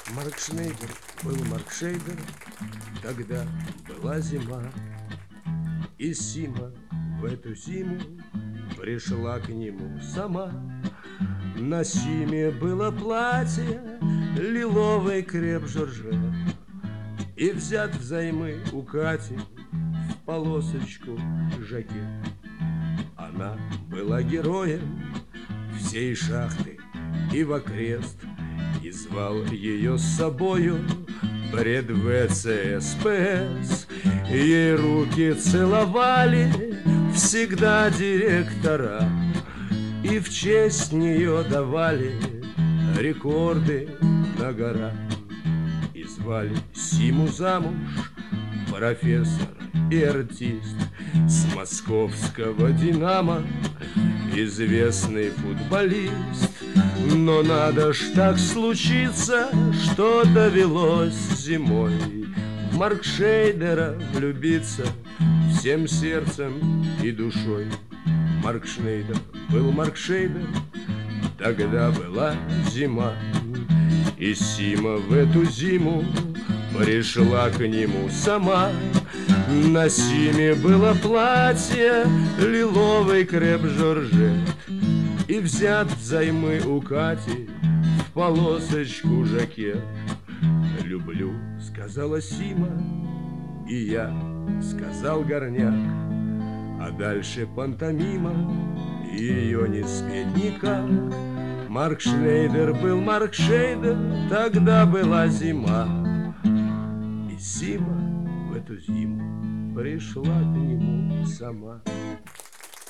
Марк Шнейдер был Марк Шейдер, тогда была зима, и Сима в эту зиму пришла к нему сама. На Симе было платье лиловый креп-жоржет, и взят взаймы у Кати в полосочку жакет. Она была героем всей шахты и в окрест, и звал ее с собою пред ВЦСПС. Ей руки целовали всегда директора, и в честь нее давали рекорды на горах. И звали Симу замуж профессор и артист с московского «Динамо», известный футболист. Но надо ж так случиться, что довелось зимой в Марк Шейдера влюбиться всем сердцем и душой. Марк Шнейдер был Марк Шейдер, тогда была зима, и Сима в эту зиму пришла к нему сама. На Симе было платье лиловый креп-жоржет, и взят взаймы у Кати в полосочку жакет. «Люблю», — сказала Сима, и я, — сказал Горняк. А дальше пантомима, ее не спеть никак. Марк Шнейдер был Марк Шейдер, тогда была зима, и Сима в эту зиму пришла к нему сама.